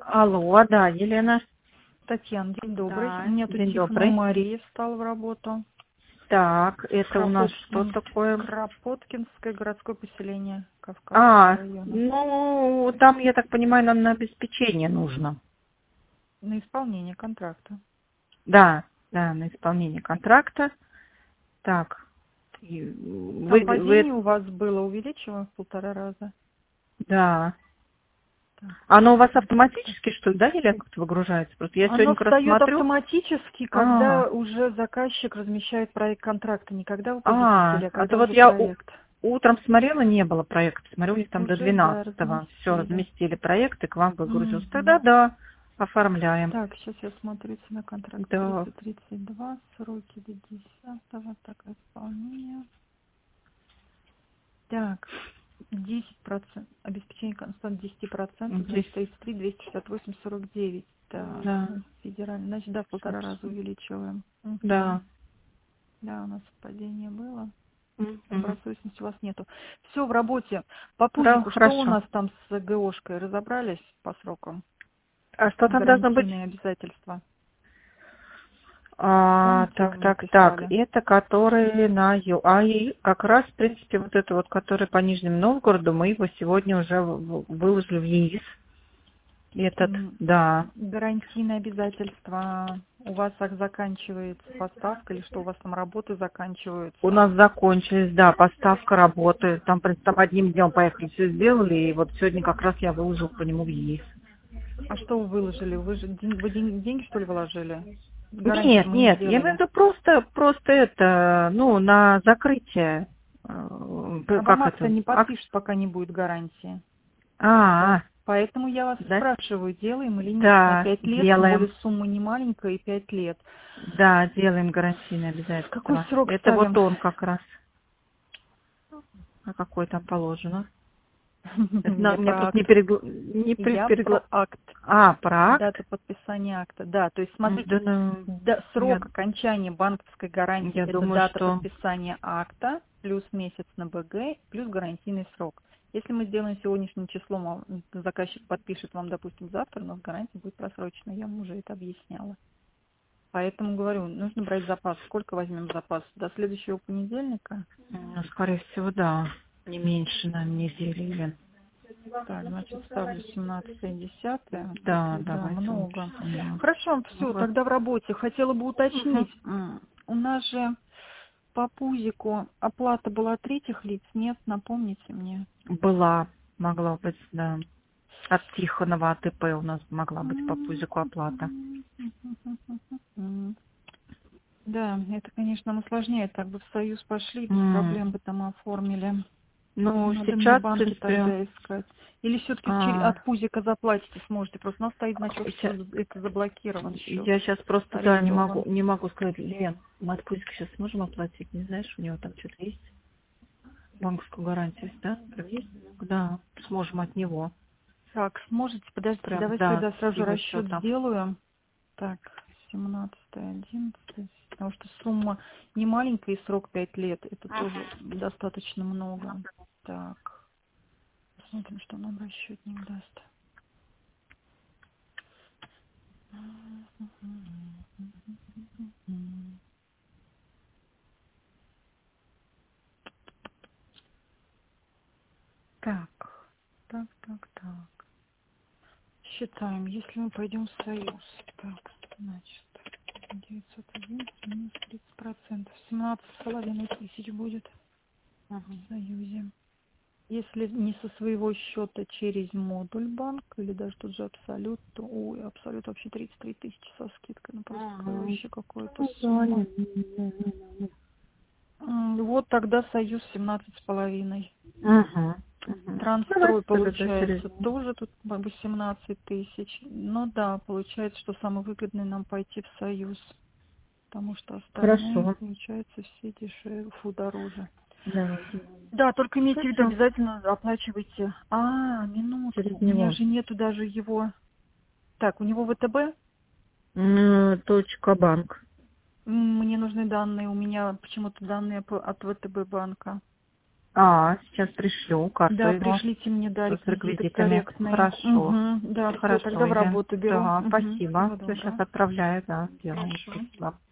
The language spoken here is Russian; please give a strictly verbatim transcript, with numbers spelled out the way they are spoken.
Алло, да, Елена. Татьяна, день добрый. Да, У меня тут день Тихонова добрый. Мария встала в работу. Так, это у нас что Кропоткин, такое? Кропоткинское городское поселение Кавказского А, района. ну, там, я так понимаю, нам на обеспечение нужно. На исполнение контракта. Да, да, на исполнение контракта. Так, и вы, Там вы, падение у вас было увеличено в полтора раза. да. Так, Оно у вас быстро. автоматически, что ли, да, Елена, как-то выгружается? Просто я сегодня Оно как раз встает смотрю. автоматически, А, когда уже заказчик размещает проект контракта. Не когда вы а, победитель, а а то когда вот уже я у- проект. утром смотрела, не было проекта. Смотрю, у них там до Уже, да, двенадцатого. Все, разместили. разместили проект, и к вам выгрузился. Тогда Мгм. да, оформляем. Так, сейчас я смотрю на контракт Да. триста тридцать два, сроки до десятого, так, исполнение. Так, десять процентов, обеспечение констант десять процентов, Здесь, значит тридцать три, двести шестьдесят восемь, сорок девять. Так, да, федеральный, значит, да, в полтора раза собственно. увеличиваем. Мгм. Да. Да, у нас совпадение было. Мгм. Добросовестности у вас нету. Все в работе. По Хра- пузику, что у Хорошо. нас там с ГОшкой? Разобрались по срокам? А что там должно быть? Гарантийные обязательства. А, Помните, вы так, мне так, так. прислали? Это которые на Ю. А и как раз, в принципе, вот это вот, который по Нижнему Новгороду, мы его сегодня уже в- в- выложили в ЕИС. Этот, М, да. Гарантийные обязательства. У вас так заканчивается поставка или что у вас там работы У заканчиваются? нас закончились, да, поставка работы. Там, в принципе, там одним днем поехали, все сделали, и вот сегодня как раз я выложил по нему в ЕИС. А что вы выложили? Вы же ден- вы ден- деньги, что ли, вложили? Гарантии же Нет, мы не нет, я имею сделали. в виду просто, просто это, ну, на закрытие, э, А вам как акта это, не акт, подпишут, пока не будет гарантии. а, По- а, Поэтому я вас да, спрашиваю, делаем или нет. На да, пять лет, тем более делаем, сумма не маленькая, и пять лет. да, делаем гарантийные Какой обязательства. срок Это вот ставим? он как раз, а какой там положено. Это на- Я у меня про просто не акт. перегла... не при- Я перегла... про акт. А, про акт? Дата подписания акта. Да, то есть М, Да, смотрите, ну, да, я, срок окончания банковской гарантии– я это думаю, дата что подписания акта плюс месяц на БГ плюс гарантийный срок. Если мы сделаем сегодняшним числом, а заказчик подпишет вам, допустим, завтра, у нас гарантия будет просрочена. Я вам уже это объясняла. Поэтому говорю, нужно брать запас. Сколько возьмем запас? До следующего понедельника? ну, скорее всего, да. Не меньше на недели, Елена. Так, значит, ставлю семнадцатое десятое. Да, Да, давайте лучше много. семнадцать. Хорошо, все, Ага. тогда в работе. Хотела бы Мгм. уточнить. м, У нас же по пузику оплата была от третьих лиц? Нет, напомните мне. Была, могла быть, да. От Тихонова АТП у нас могла быть по М, пузику оплата. м. Да, это, конечно, усложняет. Так бы в Союз пошли, без М. проблем бы там оформили. Ну, Надо мне сейчас, в банки принципе, тогда искать. Или все-таки а, от пузика заплатите сможете? Просто у нас стоит значок, ща- что это заблокирован счет, я сейчас просто, да, не могу, арестован. не могу сказать, Лен, мы от пузика сейчас сможем оплатить, не знаешь, у него там что-то есть? Банковскую гарантию, есть, да? Есть? Да, сможем от него. Так, сможете, подождите, Прям, давайте да, тогда с сразу его расчет счета. сделаю. Так, семнадцатое одиннадцатое, потому что сумма не маленькая и срок пять лет, это тоже достаточно много. Так, посмотрим, что нам расчетник даст. Так, так, так, так. Считаем, если мы пойдем в Союз. Так, значит, девятьсот одиннадцать минус тридцать процентов. семнадцать с половиной тысяч будет в Союзе. Если не со своего счета через модуль банк или даже тут же абсолют, то ой, абсолют вообще тридцать три тысячи со скидкой. Ну просто какая Ага. вообще какая-то Ну, да, сумма. не- не- не- не- не. М, Вот тогда Союз семнадцать с половиной. Ага, ага. Давайте Трансстрой тогда через получается тоже тут восемнадцать тысяч. Ну да, получается, что самый выгодный нам пойти в Союз, потому что остальные, Хорошо. получается, все дешевле, фу, дороже. Да, Да, только имейте в виду, хорошо. обязательно оплачивайте. А, минутку, Через у меня него. же нету даже его. Так, у него ВТБ? М, Точка банк. М, Мне нужны данные, у меня почему-то данные по- от ВТБ банка. А, сейчас пришлю карту Да, его пришлите мне, да, с реквизиты реквизитами. корректные. Хорошо. Угу, да, все, Хорошо, тогда в Ира. работу беру. Да, Угу, спасибо. всего Все, сейчас доброго. отправляю, да, сделаю. Хорошо. Спасибо.